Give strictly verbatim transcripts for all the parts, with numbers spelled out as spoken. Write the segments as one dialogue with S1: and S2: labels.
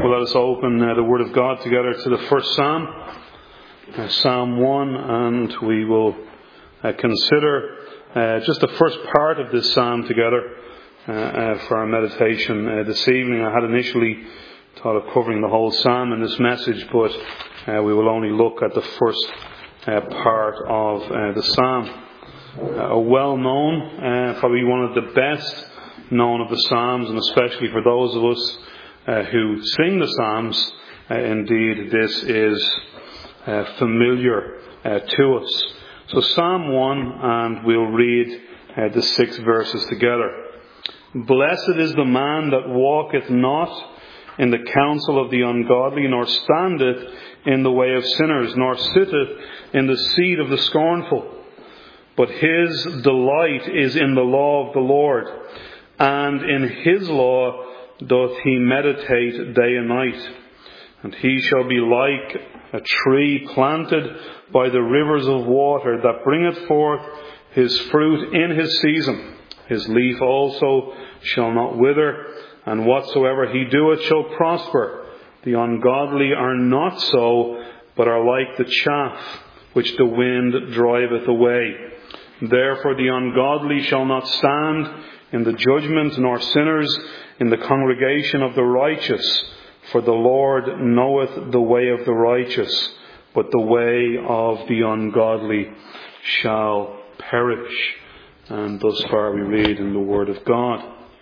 S1: Well, let us open uh, the Word of God together to the first Psalm, uh, Psalm one, and we will uh, consider uh, just the first part of this Psalm together uh, uh, for our meditation uh, this evening. I had initially thought of covering the whole Psalm in this message, but uh, we will only look at the first uh, part of uh, the Psalm. Uh, a well-known, uh, probably one of the best known of the Psalms, and especially for those of us Uh, who sing the Psalms, uh, indeed this is uh, familiar uh, to us. So Psalm one, and we'll read uh, the six verses together. Blessed is the man that walketh not in the counsel of the ungodly, nor standeth in the way of sinners, nor sitteth in the seat of the scornful. But his delight is in the law of the Lord, and in his law doth he meditate day and night. And he shall be like a tree planted by the rivers of water, that bringeth forth his fruit in his season. His leaf also shall not wither, and whatsoever he doeth shall prosper. The ungodly are not so, but are like the chaff which the wind driveth away. Therefore the ungodly shall not stand in the judgment, nor sinners in the congregation of the righteous. For the Lord knoweth the way of the righteous, but the way of the ungodly shall perish. And thus far we read in the Word of God.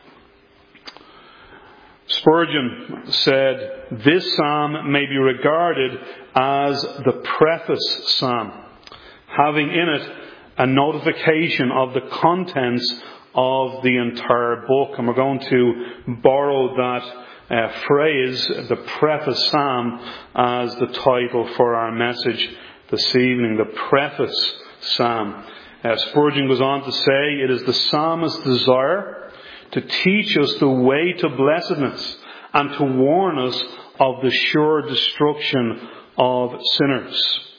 S1: Spurgeon said, this psalm may be regarded as the preface psalm, having in it a notification of the contents of the entire book. And we're going to borrow that uh, phrase, the preface psalm, as the title for our message this evening, the preface psalm. Uh, Spurgeon goes on to say, it is the psalmist's desire to teach us the way to blessedness and to warn us of the sure destruction of sinners.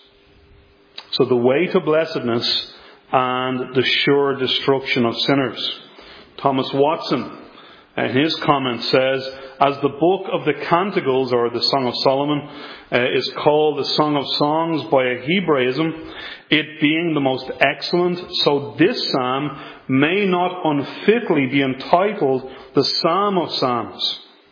S1: So the way to blessedness and the sure destruction of sinners. Thomas Watson, in his comment, says, as the book of the Canticles, or the Song of Solomon, uh, is called the Song of Songs by a Hebraism, it being the most excellent, so this psalm may not unfitly be entitled the Psalm of Psalms.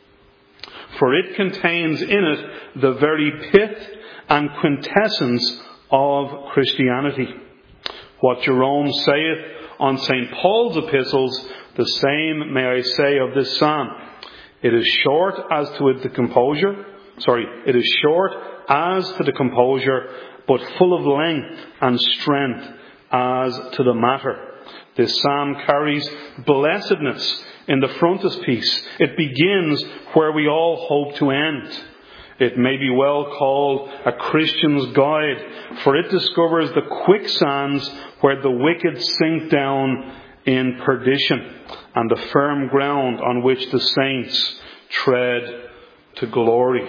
S1: For it contains in it the very pith and quintessence of Christianity. What Jerome saith on Saint Paul's epistles, the same may I say of this psalm. It is short as to the composure, sorry, it is short as to the composure, but full of length and strength as to the matter. This psalm carries blessedness in the frontispiece. It begins where we all hope to end. It may be well called a Christian's guide, for it discovers the quicksands where the wicked sink down in perdition, and the firm ground on which the saints tread to glory.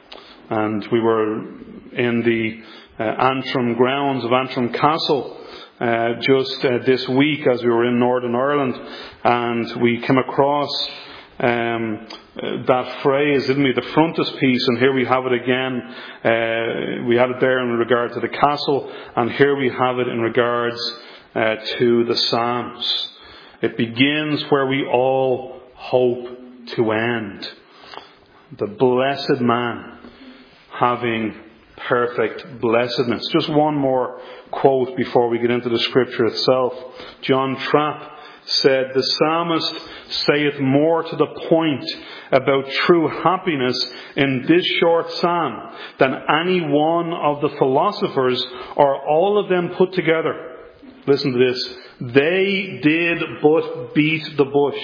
S1: And we were in the uh, Antrim grounds of Antrim Castle uh, just uh, this week as we were in Northern Ireland, and we came across Um, uh, that phrase, didn't we? The frontispiece, and here we have it again. Uh, we had it there in regard to the castle, and here we have it in regards uh, to the Psalms. It begins where we all hope to end. The blessed man having perfect blessedness. Just one more quote before we get into the scripture itself. John Trapp said, the psalmist saith more to the point about true happiness in this short psalm than any one of the philosophers or all of them put together. Listen to this. They did but beat the bush.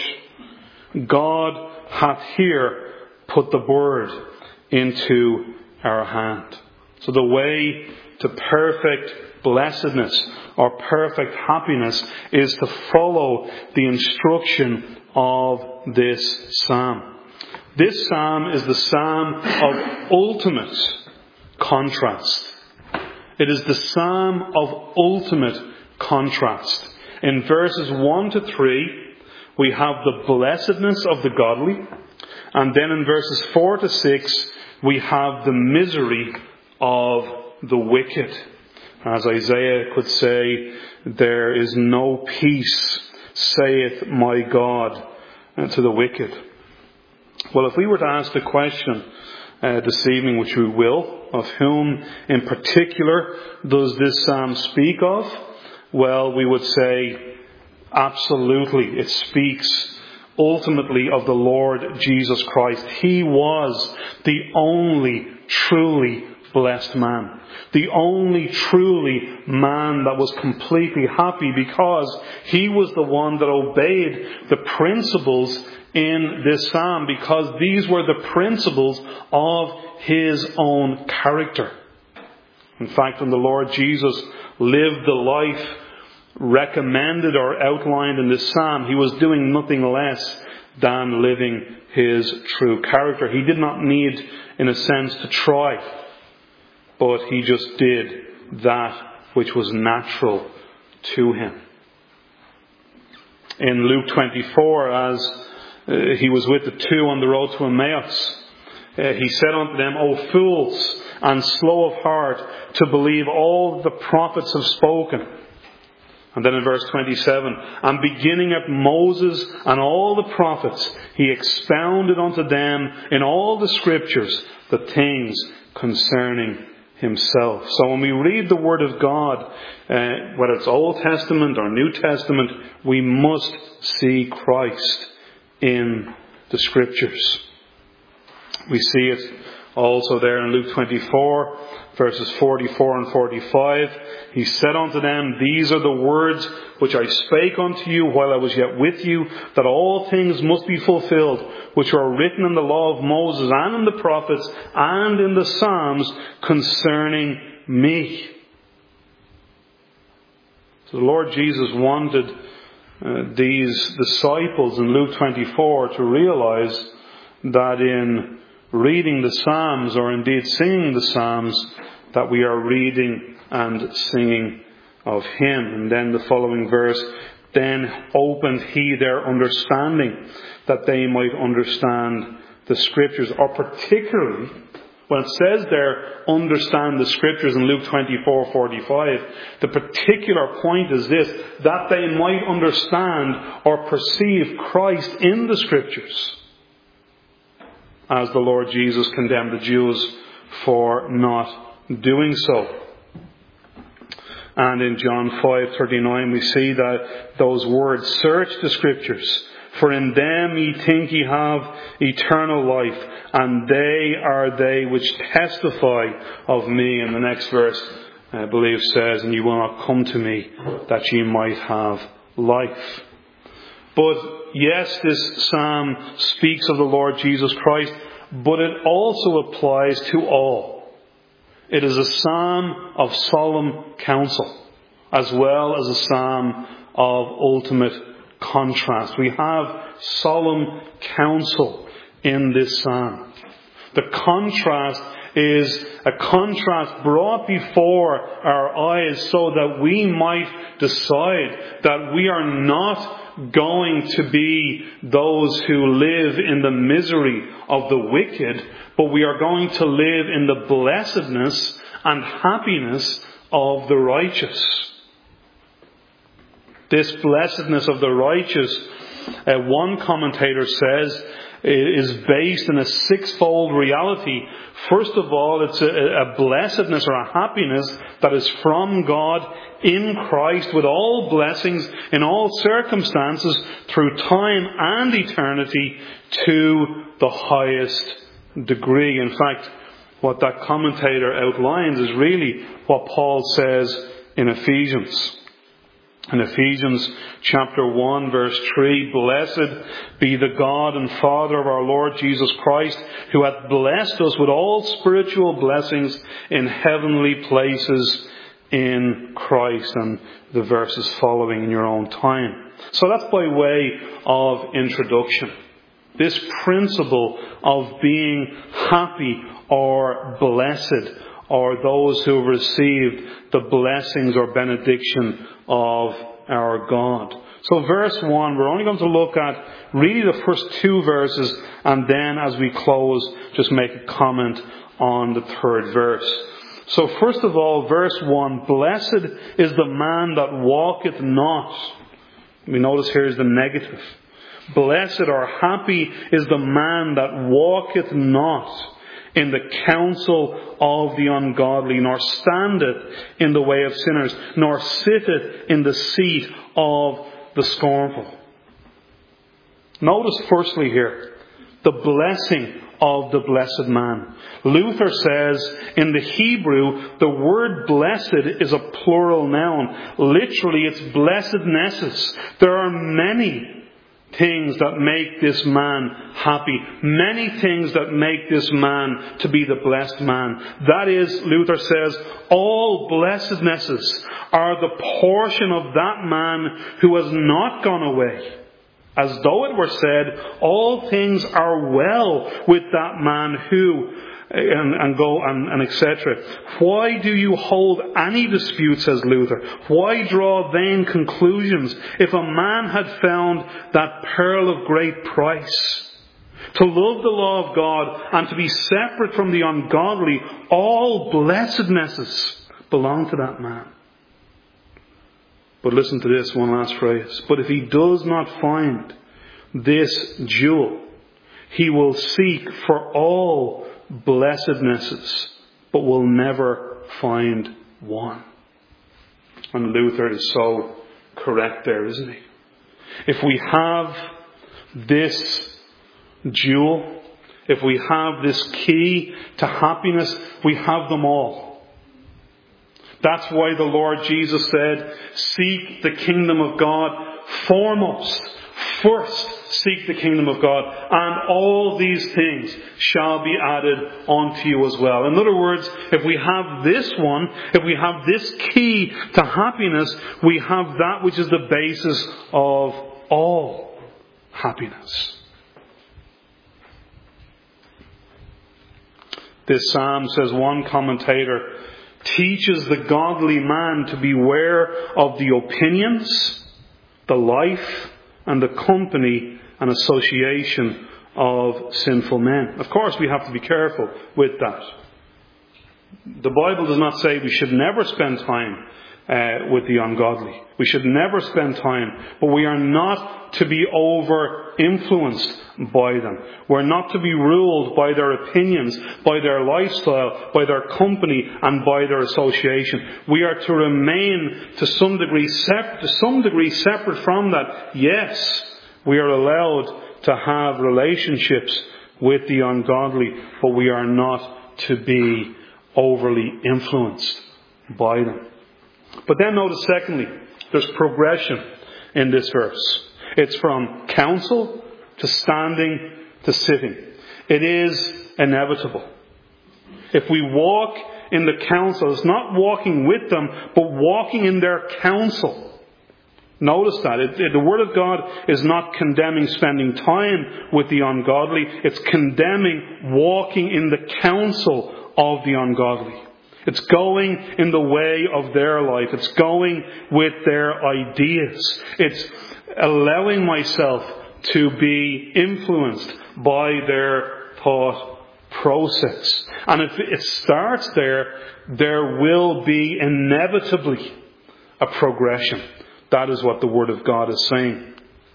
S1: God hath here put the word into our hand. So the way to perfect blessedness or perfect happiness is to follow the instruction of this psalm. This psalm is the psalm of ultimate contrast. It is the psalm of ultimate contrast. In verses one to three, we have the blessedness of the godly, And then in verses four to six, we have the misery of the wicked. As Isaiah could say, there is no peace, saith my God, to the wicked. Well, if we were to ask the question uh, this evening, which we will, of whom in particular does this psalm speak of? Well, we would say absolutely it speaks ultimately of the Lord Jesus Christ. He was the only truly blessed man. The only truly man that was completely happy, because he was the one that obeyed the principles in this psalm, because these were the principles of his own character. In fact, when the Lord Jesus lived the life recommended or outlined in this psalm, he was doing nothing less than living his true character. He did not need, in a sense, to try, but he just did that which was natural to him. In Luke twenty-four, as uh, he was with the two on the road to Emmaus, uh, he said unto them, O fools, and slow of heart to believe all the prophets have spoken. And then in verse twenty-seven, and beginning at Moses and all the prophets, he expounded unto them in all the scriptures the things concerning himself. So when we read the Word of God, uh, whether it's Old Testament or New Testament, we must see Christ in the scriptures. We see it also there in Luke twenty-four, verses forty-four and forty-five. He said unto them, These are the words which I spake unto you while I was yet with you, that all things must be fulfilled, which are written in the law of Moses and in the prophets and in the Psalms concerning me. So the Lord Jesus wanted uh, these disciples in Luke twenty-four to realize that in reading the Psalms, or indeed singing the Psalms, that we are reading and singing of Him. And then the following verse, then opened He their understanding, that they might understand the Scriptures. Or particularly, when it says there, understand the Scriptures in Luke twenty-four forty-five, the particular point is this, that they might understand or perceive Christ in the Scriptures, as the Lord Jesus condemned the Jews for not doing so. And in John five thirty-nine we see that those words, search the Scriptures, for in them ye think ye have eternal life, and they are they which testify of me. And the next verse, I believe, says, and ye will not come to me, that ye might have life. But yes, this psalm speaks of the Lord Jesus Christ, but it also applies to all. It is a psalm of solemn counsel, as well as a psalm of ultimate contrast. We have solemn counsel in this psalm. The contrast is a contrast brought before our eyes so that we might decide that we are not going to be those who live in the misery of the wicked, but we are going to live in the blessedness and happiness of the righteous. This blessedness of the righteous, uh, one commentator says, is based in a sixfold reality. First of all, it's a, a blessedness or a happiness that is from God in Christ, with all blessings in all circumstances through time and eternity to the highest degree. In fact, what that commentator outlines is really what Paul says in Ephesians. In Ephesians chapter one verse three, Blessed be the God and Father of our Lord Jesus Christ, who hath blessed us with all spiritual blessings in heavenly places in Christ. And the verses following in your own time. So that's by way of introduction. This principle of being happy or blessed, or those who have received the blessings or benediction of our God. So verse one, we're only going to look at really the first two verses, and then as we close, just make a comment on the third verse. So first of all, verse one, blessed is the man that walketh not. We notice here is the negative. Blessed or happy is the man that walketh not in the counsel of the ungodly, nor standeth in the way of sinners, nor sitteth in the seat of the scornful. Notice firstly here, the blessing of the blessed man. Luther says in the Hebrew, the word blessed is a plural noun. Literally, it's blessednesses. There are many things that make this man happy. Many things that make this man to be the blessed man. That is, Luther says, all blessednesses are the portion of that man who has not gone away. As though it were said, all things are well with that man who, and, and go, and, and et cetera. Why do you hold any dispute, says Luther? Why draw vain conclusions? If a man had found that pearl of great price, to love the law of God and to be separate from the ungodly, all blessednesses belong to that man. But listen to this one last phrase. But if he does not find this jewel, he will seek for all blessednesses, but will never find one. And Luther is so correct there, isn't he? If we have this jewel, if we have this key to happiness, we have them all. That's why the Lord Jesus said, seek the kingdom of God foremost. First, seek the kingdom of God, and all these things shall be added unto you as well. In other words, if we have this one, if we have this key to happiness, we have that which is the basis of all happiness. This psalm, says one commentator, teaches the godly man to beware of the opinions, the life, and the company and association of sinful men. Of course, we have to be careful with that. The Bible does not say we should never spend time uh, with the ungodly. We should never spend time, but we are not to be over-influenced by them. We're not to be ruled by their opinions, by their lifestyle, by their company, and by their association. We are to remain to some degree separate, to some degree separate from that. Yes, we are allowed to have relationships with the ungodly, but we are not to be overly influenced by them. But then notice secondly, there's progression in this verse. It's from counsel to standing to sitting. It is inevitable. If we walk in the counsel, it's not walking with them, but walking in their counsel. Notice that. It, it, the Word of God is not condemning spending time with the ungodly. It's condemning walking in the counsel of the ungodly. It's going in the way of their life. It's going with their ideas. It's allowing myself to be influenced by their thought process. And if it starts there, there will be inevitably a progression. That is what the Word of God is saying.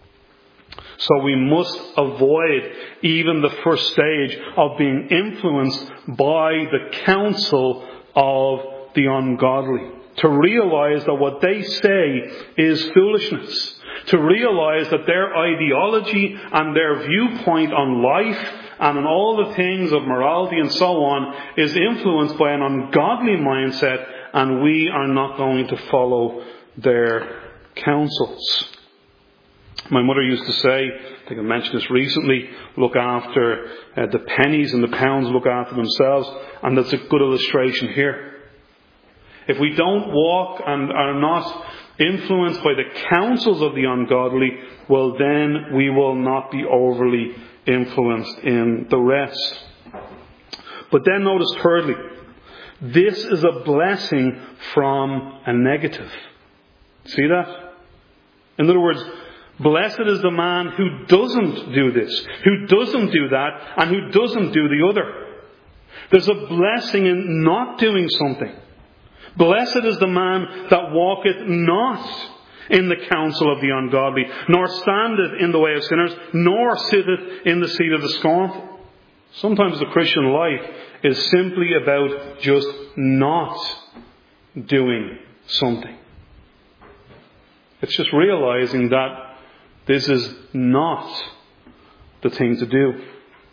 S1: So we must avoid even the first stage of being influenced by the counsel of the ungodly. To realize that what they say is foolishness. To realize that their ideology and their viewpoint on life and on all the things of morality and so on is influenced by an ungodly mindset, and we are not going to follow their counsels. My mother used to say, I think I mentioned this recently, look after uh, the pennies and the pounds look after themselves, and that's a good illustration here. If we don't walk and are not influenced by the counsels of the ungodly, well then we will not be overly influenced in the rest. But then notice thirdly, this is a blessing from a negative. See that? In other words, blessed is the man who doesn't do this, who doesn't do that, and who doesn't do the other. There's a blessing in not doing something. Blessed is the man that walketh not in the counsel of the ungodly, nor standeth in the way of sinners, nor sitteth in the seat of the scornful. Sometimes the Christian life is simply about just not doing something. It's just realizing that this is not the thing to do.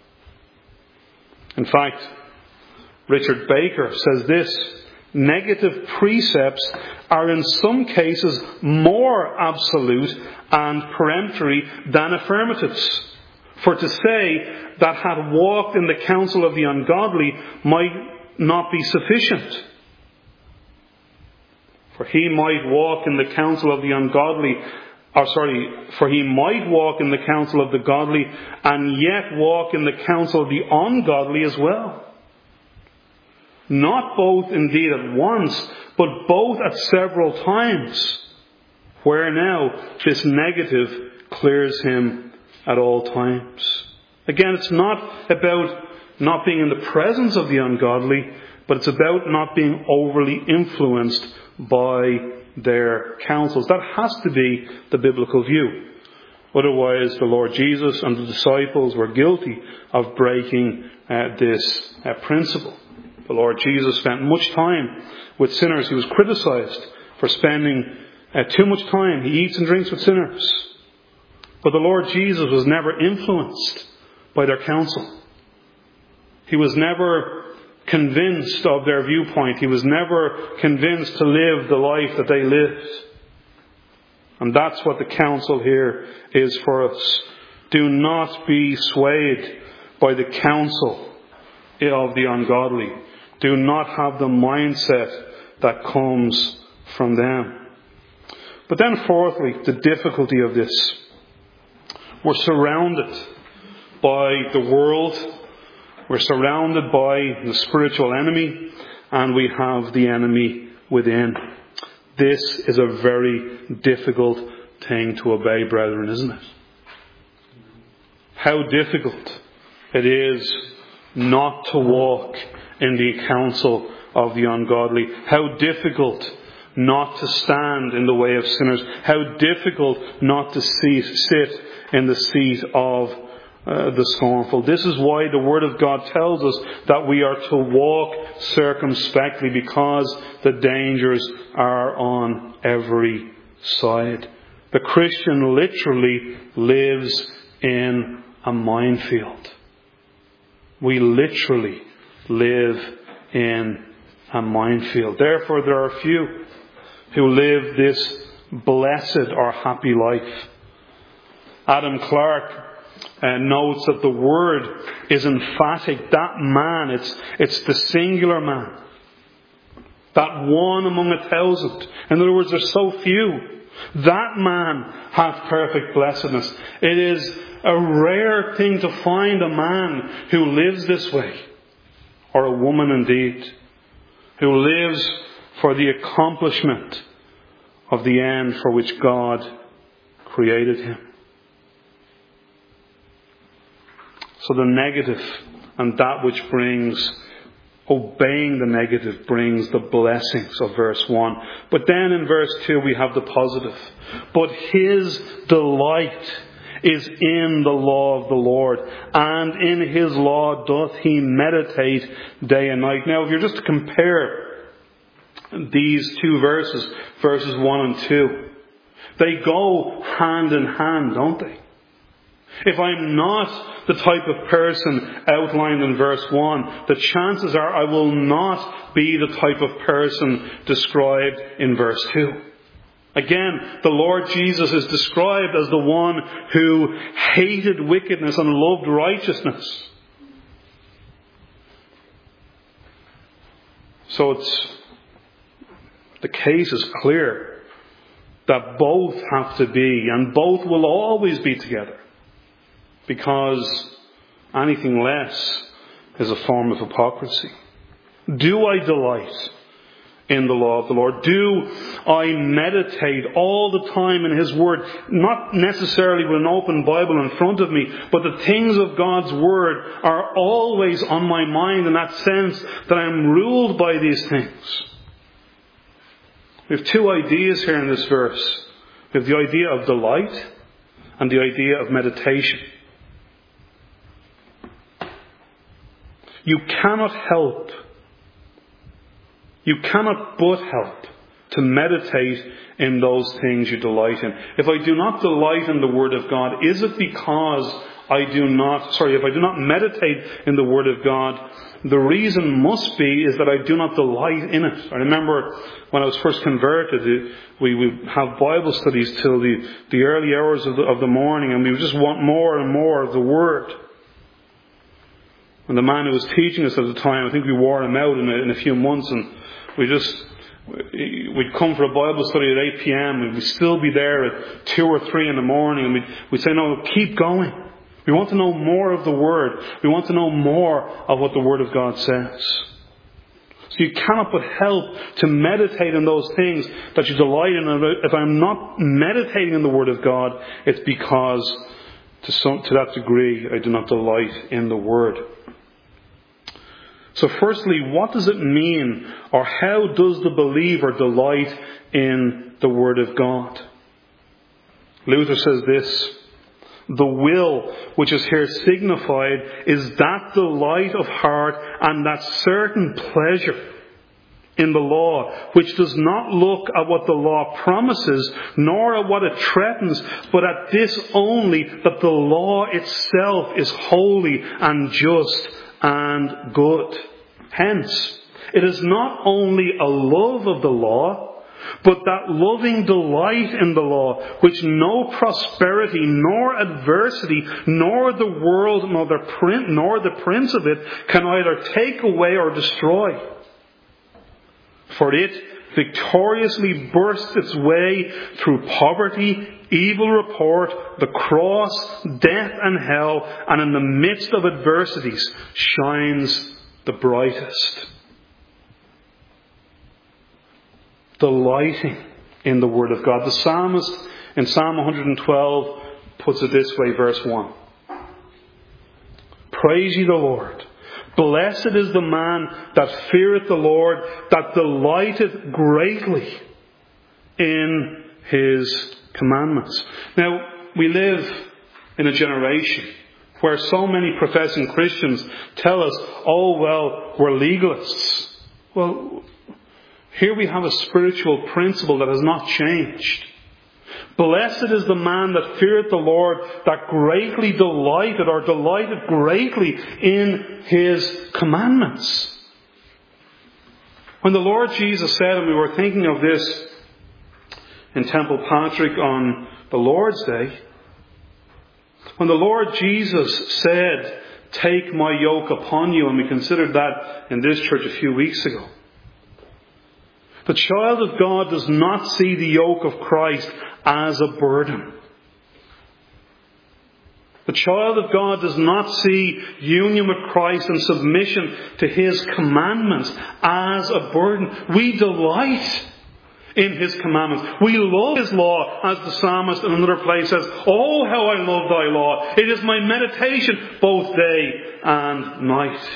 S1: In fact, Richard Baker says this: negative precepts are in some cases more absolute and peremptory than affirmatives. For to say that had walked in the counsel of the ungodly might not be sufficient. For he might walk in the counsel of the ungodly, or sorry, for he might walk in the counsel of the godly and yet walk in the counsel of the ungodly as well. Not both indeed at once, but both at several times, where now this negative clears him at all times. Again, it's not about not being in the presence of the ungodly, but it's about not being overly influenced by their counsels. That has to be the biblical view. Otherwise, the Lord Jesus and the disciples were guilty of breaking uh, this uh, principle. The Lord Jesus spent much time with sinners. He was criticized for spending uh, too much time. He eats and drinks with sinners. But the Lord Jesus was never influenced by their counsel. He was never convinced of their viewpoint. He was never convinced to live the life that they lived. And that's what the counsel here is for us. Do not be swayed by the counsel of the ungodly. Do not have the mindset that comes from them. But then fourthly, the difficulty of this. We're surrounded by the world. We're surrounded by the spiritual enemy. And we have the enemy within. This is a very difficult thing to obey, brethren, isn't it? How difficult it is not to walk in the counsel of the ungodly. How difficult not to stand in the way of sinners. How difficult not to see, sit in the seat of uh, the scornful. This is why the Word of God tells us that we are to walk circumspectly, because the dangers are on every side. The Christian literally lives in a minefield. We literally live in a minefield. Therefore, there are few who live this blessed or happy life. Adam Clarke uh, notes that the word is emphatic. That man, it's, it's the singular man. That one among a thousand. In other words, there's so few. That man hath perfect blessedness. It is a rare thing to find a man who lives this way. Or a woman indeed, who lives for the accomplishment of the end for which God created him. So the negative and that which brings, obeying the negative brings the blessings of verse one. But then in verse two we have the positive. But his delight is in the law of the Lord, and in his law doth he meditate day and night. Now, if you're just to compare these two verses, verses one and two, they go hand in hand, don't they? If I'm not the type of person outlined in verse one, the chances are I will not be the type of person described in verse two. Again, the Lord Jesus is described as the one who hated wickedness and loved righteousness. So it's, the case is clear that both have to be, and both will always be together. Because anything less is a form of hypocrisy. Do I delight in the law of the Lord? Do I meditate all the time in His Word? Not necessarily with an open Bible in front of me, but the things of God's Word are always on my mind in that sense that I'm ruled by these things. We have two ideas here in this verse. We have the idea of delight and the idea of meditation. You cannot help You cannot but help to meditate in those things you delight in. If I do not delight in the Word of God, is it because I do not, sorry, if I do not meditate in the Word of God, the reason must be is that I do not delight in it. I remember when I was first converted, we would have Bible studies till the, the early hours of the, of the morning, and we would just want more and more of the Word. And the man who was teaching us at the time, I think we wore him out in a, in a few months, and we just, we'd come for a Bible study at eight p.m. and we'd still be there at two or three in the morning, and we'd, we'd say, no, keep going. We want to know more of the Word. We want to know more of what the Word of God says. So you cannot but help to meditate on those things that you delight in. And if I'm not meditating on the Word of God, it's because to some, to that degree I do not delight in the Word. So firstly, what does it mean, or how does the believer delight in the Word of God? Luther says this: the will which is here signified is that delight of heart and that certain pleasure in the law, which does not look at what the law promises, nor at what it threatens, but at this only, that the law itself is holy and just and good. Hence, it is not only a love of the law, but that loving delight in the law, which no prosperity, nor adversity, nor the world, nor the prince, nor the prince of it can either take away or destroy. For it victoriously bursts its way through poverty, evil report, the cross, death and hell, and in the midst of adversities shines the brightest. Delighting in the Word of God. The psalmist in Psalm one twelve puts it this way, verse one. Praise ye the Lord. Blessed is the man that feareth the Lord, that delighteth greatly in His commandments. Now, we live in a generation where so many professing Christians tell us, oh, well, we're legalists. Well, here we have a spiritual principle that has not changed. Blessed is the man that feareth the Lord, that greatly delighted or delighted greatly in His commandments. When the Lord Jesus said, and we were thinking of this in Temple Patrick on the Lord's Day, when the Lord Jesus said, take my yoke upon you, and we considered that in this church a few weeks ago. The child of God does not see the yoke of Christ as a burden. The child of God does not see union with Christ and submission to His commandments as a burden. We delight in His commandments. We love His law, as the psalmist in another place says, oh, how I love thy law. It is my meditation both day and night.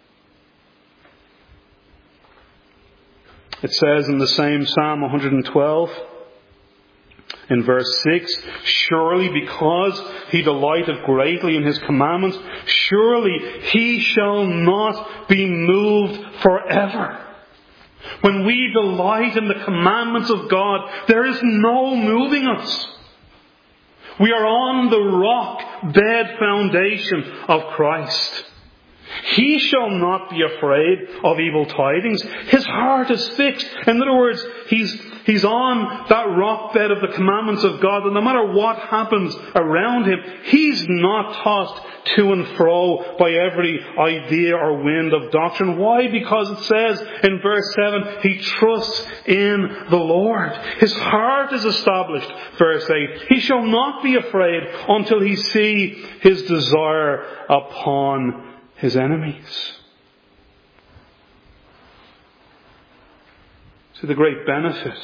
S1: It says in the same Psalm one twelve, in verse six, surely because he delighteth greatly in his commandments, surely he shall not be moved forever. When we delight in the commandments of God, there is no moving us. We are on the rock bed foundation of Christ. He shall not be afraid of evil tidings. His heart is fixed. In other words, he's, he's on that rock bed of the commandments of God, and no matter what happens around him, he's not tossed to and fro by every idea or wind of doctrine. Why? Because it says in verse seven, he trusts in the Lord. His heart is established. Verse eight, he shall not be afraid until he see his desire upon his his enemies. See, the great benefit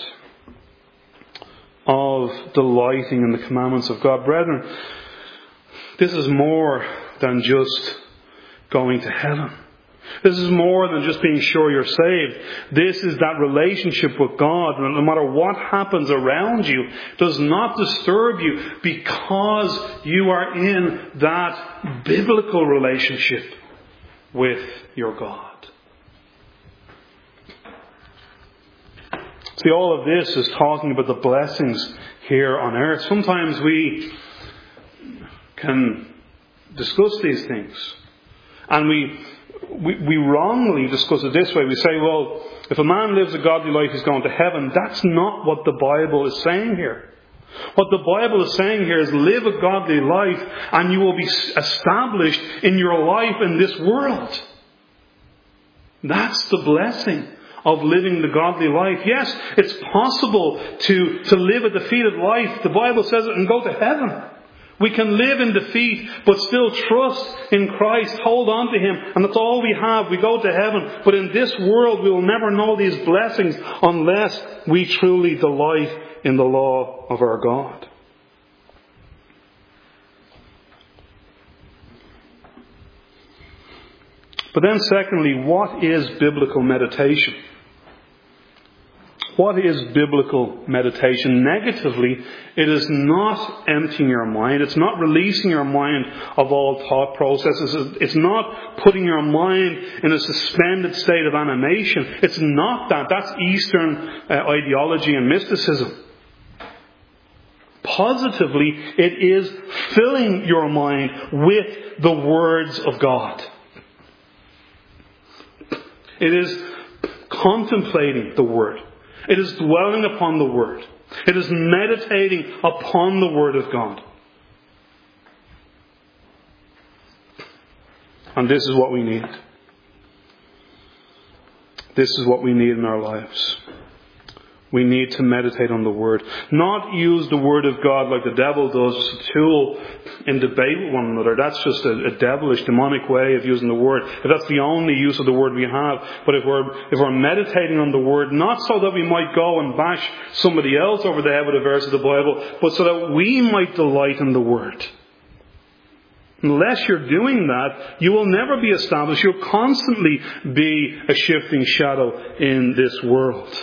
S1: of delighting in the commandments of God. Brethren, this is more than just going to heaven. This is more than just being sure you're saved. This is that relationship with God. No matter what happens around you, does not disturb you because you are in that biblical relationship with your God. See, all of this is talking about the blessings here on earth. Sometimes we can discuss these things, and we, we we wrongly discuss it this way. We say, well, if a man lives a godly life, he's going to heaven. That's not what the Bible is saying here. What the Bible is saying here is live a godly life, and you will be established in your life in this world. That's the blessing of living the godly life. Yes, it's possible to, to live a defeated life. The Bible says it, and go to heaven. We can live in defeat, but still trust in Christ, hold on to Him, and that's all we have. We go to heaven. But in this world, we will never know these blessings unless we truly delight in the law of our God. But then secondly, what is biblical meditation? What is biblical meditation? Negatively, it is not emptying your mind. It's not releasing your mind of all thought processes. It's not putting your mind in a suspended state of animation. It's not that. That's Eastern uh, ideology and mysticism. Positively, it is filling your mind with the words of God. It is contemplating the Word. It is dwelling upon the Word. It is meditating upon the Word of God. And this is what we need. This is what we need in our lives. We need to meditate on the Word. Not use the Word of God like the devil does, as a tool in debate with one another. That's just a, a devilish, demonic way of using the Word. If that's the only use of the Word we have. But if we're, if we're meditating on the Word, not so that we might go and bash somebody else over the head with a verse of the Bible, but so that we might delight in the Word. Unless you're doing that, you will never be established. You'll constantly be a shifting shadow in this world.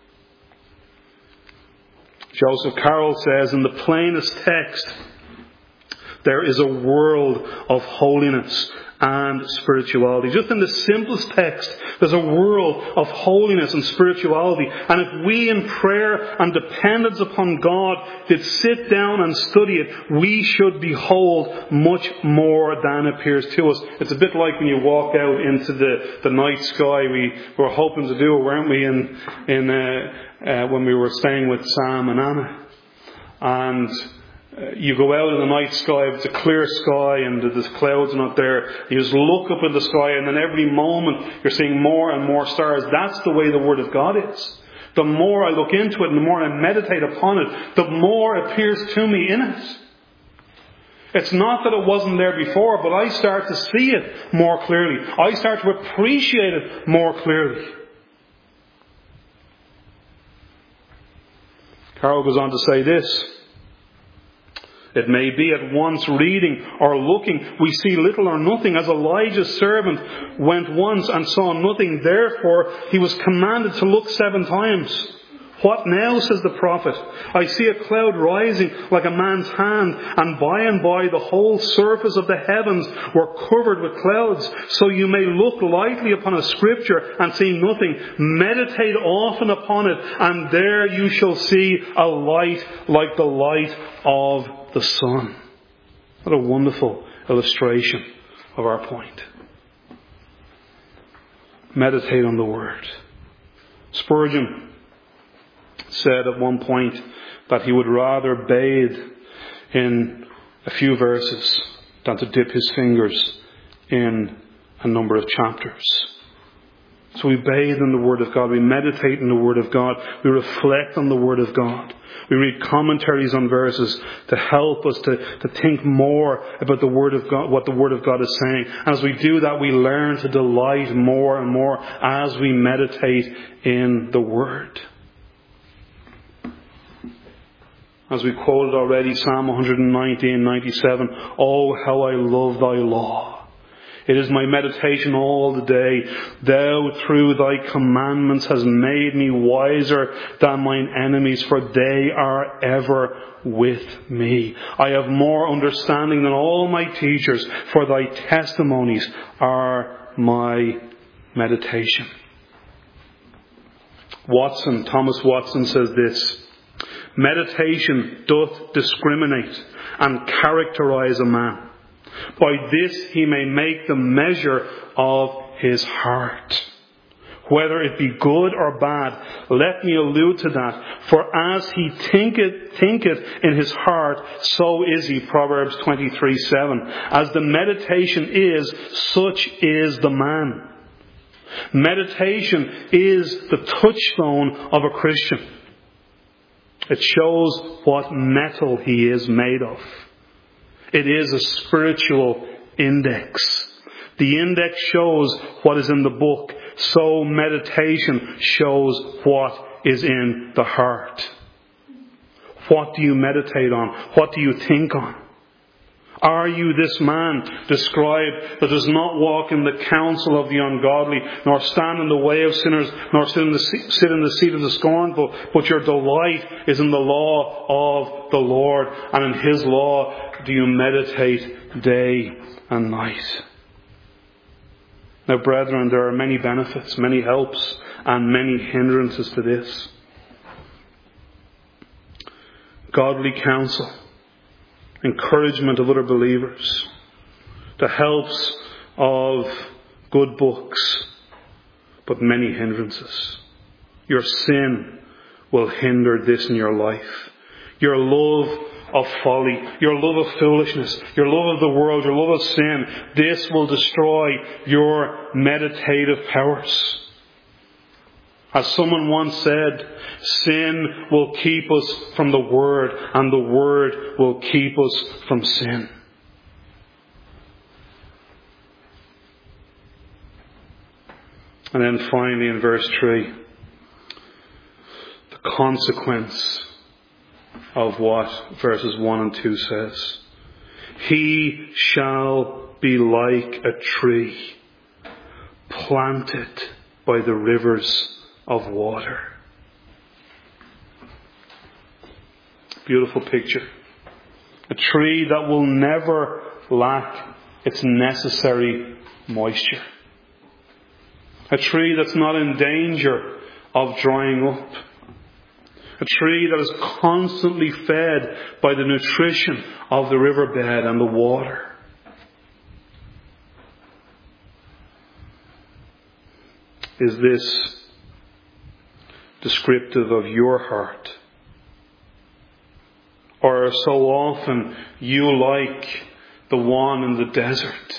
S1: Joseph Carroll says in the plainest text, there is a world of holiness and spirituality. Just in the simplest text, there's a world of holiness and spirituality. And if we in prayer and dependence upon God did sit down and study it, we should behold much more than appears to us. It's a bit like when you walk out into the, the night sky. We were hoping to do it, weren't we, in, in uh, uh, when we were staying with Sam and Anna. And Uh, you go out in the night sky, it's a clear sky and the clouds are not there. You just look up at the sky, and then every moment you're seeing more and more stars. That's the way the Word of God is. The more I look into it and the more I meditate upon it, the more it appears to me in it. It's not that it wasn't there before, but I start to see it more clearly. I start to appreciate it more clearly. Carroll goes on to say this. It may be at once reading or looking, we see little or nothing, as Elijah's servant went once and saw nothing. Therefore, he was commanded to look seven times. What now, says the prophet? I see a cloud rising like a man's hand, and by and by the whole surface of the heavens were covered with clouds. So you may look lightly upon a scripture and see nothing. Meditate often upon it, and there you shall see a light like the light of the sun. What a wonderful illustration of our point. Meditate on the Word. Spurgeon said at one point that he would rather bathe in a few verses than to dip his fingers in a number of chapters. It's So we bathe in the Word of God. We meditate in the Word of God. We reflect on the Word of God. We read commentaries on verses to help us to, to think more about the Word of God, what the Word of God is saying. And as we do that, we learn to delight more and more as we meditate in the Word. As we quoted already, Psalm one nineteen, ninety-seven, "Oh, how I love thy law. It is my meditation all the day. Thou through thy commandments hast made me wiser than mine enemies, for they are ever with me. I have more understanding than all my teachers, for thy testimonies are my meditation." Watson, Thomas Watson says this: "Meditation doth discriminate and characterize a man. By this he may make the measure of his heart. Whether it be good or bad, let me allude to that. For as he thinketh, thinketh in his heart, so is he." Proverbs twenty-three seven. "As the meditation is, such is the man." Meditation is the touchstone of a Christian. It shows what metal he is made of. It is a spiritual index. The index shows what is in the book. So meditation shows what is in the heart. What do you meditate on? What do you think on? Are you this man described that does not walk in the counsel of the ungodly, nor stand in the way of sinners, nor sit in the, sit in the seat of the scornful, but your delight is in the law of the Lord, and in His law do you meditate day and night? Now, brethren, there are many benefits, many helps, and many hindrances to this. Godly counsel, encouragement of other believers, the helps of good books, but many hindrances. Your sin will hinder this in your life. Your love of folly, your love of foolishness, your love of the world, your love of sin, this will destroy your meditative powers. As someone once said, sin will keep us from the Word, and the Word will keep us from sin. And then finally in verse three, the consequence of what verses one and two says. "He shall be like a tree planted by the rivers of water." Beautiful picture. A tree that will never lack its necessary moisture. A tree that's not in danger of drying up. A tree that is constantly fed by the nutrition of the riverbed and the water. Is this descriptive of your heart? Or so often you like the one in the desert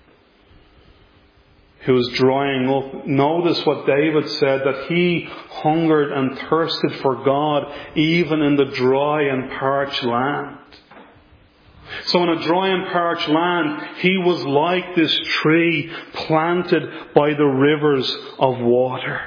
S1: who is drying up? Notice what David said, that he hungered and thirsted for God even in the dry and parched land. So in a dry and parched land, he was like this tree planted by the rivers of water.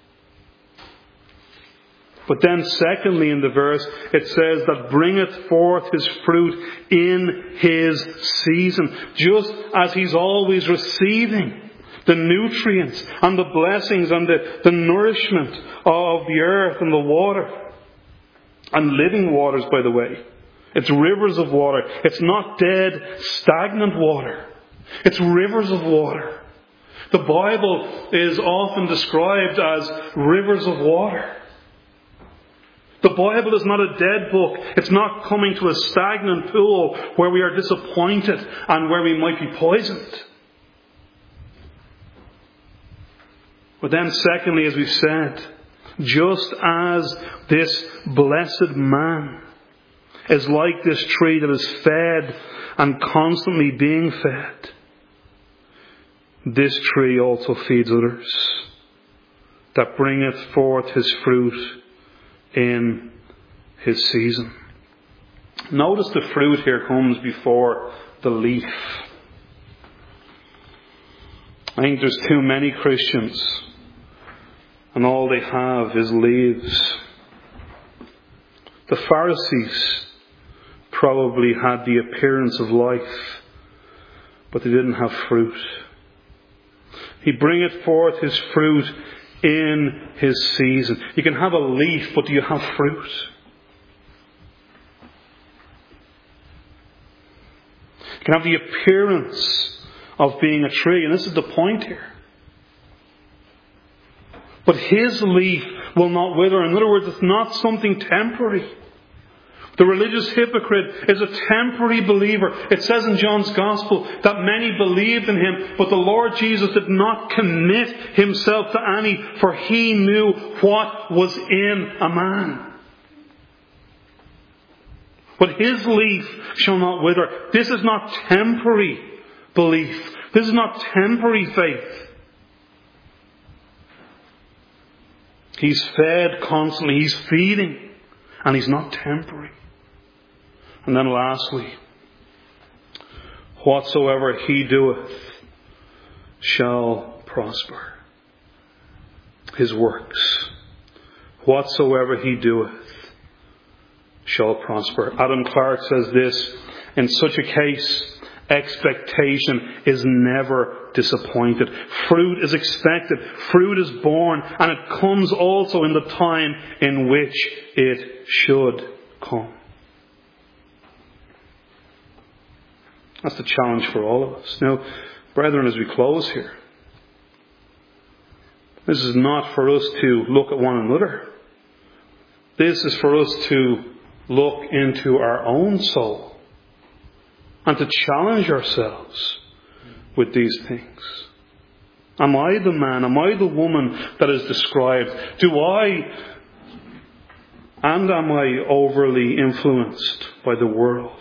S1: But then secondly in the verse, it says that bringeth forth his fruit in his season. Just as he's always receiving the nutrients and the blessings and the, the nourishment of the earth and the water. And living waters, by the way. It's rivers of water. It's not dead, stagnant water. It's rivers of water. The Bible is often described as rivers of water. The Bible is not a dead book. It's not coming to a stagnant pool where we are disappointed and where we might be poisoned. But then secondly, as we've said, just as this blessed man is like this tree that is fed and constantly being fed, this tree also feeds others. that bringeth forth his fruit in his season. Notice the fruit here comes before the leaf. I think there's too many Christians and all they have is leaves. The Pharisees probably had the appearance of life, but they didn't have fruit. He bringeth forth his fruit in his season. You can have a leaf, but do you have fruit? You can have the appearance of being a tree, and this is the point here. But his leaf will not wither. In other words, it's not something temporary. The religious hypocrite is a temporary believer. It says in John's Gospel that many believed in him, but the Lord Jesus did not commit himself to any, for he knew what was in a man. But his leaf shall not wither. This is not temporary belief. This is not temporary faith. He's fed constantly. He's feeding. And he's not temporary. And then lastly, whatsoever he doeth shall prosper. His works. Whatsoever he doeth shall prosper. Adam Clarke says this: in such a case, expectation is never disappointed. Fruit is expected. Fruit is born. And it comes also in the time in which it should come. That's the challenge for all of us. Now, brethren, as we close here, this is not for us to look at one another. This is for us to look into our own soul and to challenge ourselves with these things. Am I the man, am I the woman that is described? Do I, and am I overly influenced by the world?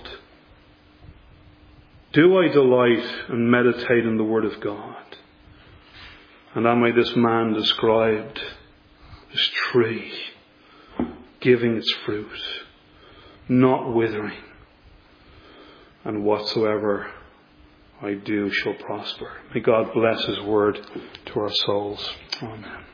S1: Do I delight and meditate in the Word of God? And am I this man described, this tree, giving its fruit, not withering, and whatsoever I do shall prosper? May God bless His Word to our souls. Amen.